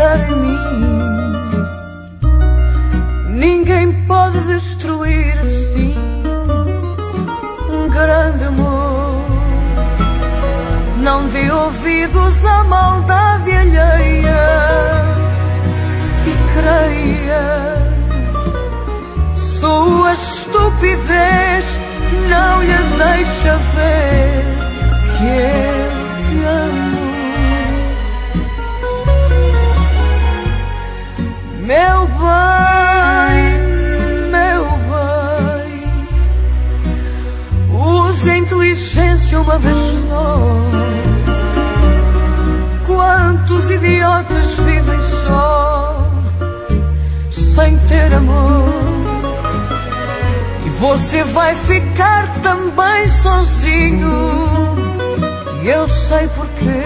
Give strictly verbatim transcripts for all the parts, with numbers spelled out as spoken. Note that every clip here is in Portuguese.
acreditar em mim. Ninguém pode destruir assim um grande amor. Não dê ouvidos à maldade alheia e creia. Sua estupidez não lhe deixa ver que eu te amo. Meu bem, meu bem, use a inteligência uma vez só. Quantos idiotas vivem só, sem ter amor? E você vai ficar também sozinho, e eu sei porquê.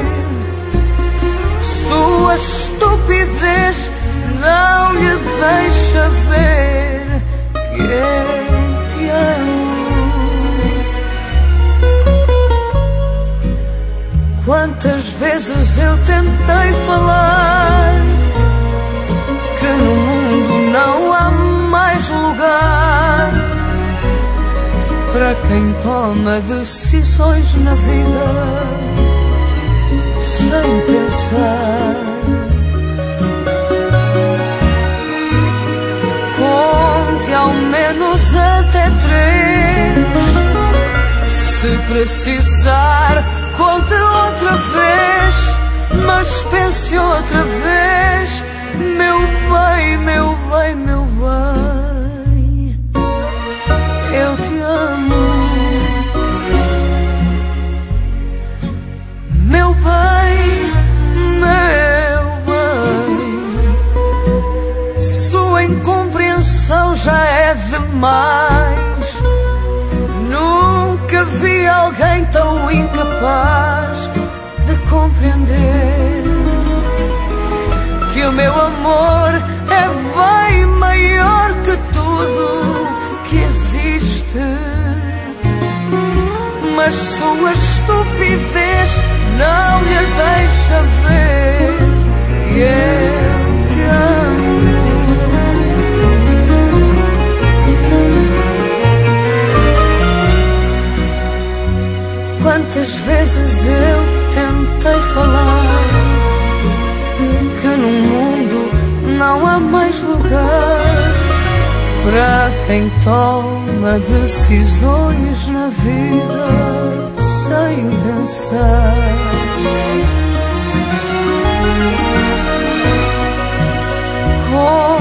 Sua estupidez não lhe deixa ver que eu te amo. Quantas vezes eu tentei falar que no mundo não há mais lugar para quem toma decisões na vida sem pensar. Conte ao menos até três, se precisar conte outra vez, mas pense outra vez. Meu bem, meu bem, meu bem, eu te amo. Meu bem, meu bem, sua incompreensão já é demais. Nunca vi alguém tão incapaz de compreender que o meu amor é bem maior que tudo que existe. Mas sua estupidez não lhe deixa ver que eu te amo. Quantas vezes eu tentei falar que no mundo não há mais lugar para quem toma decisões na vida sem pensar. Com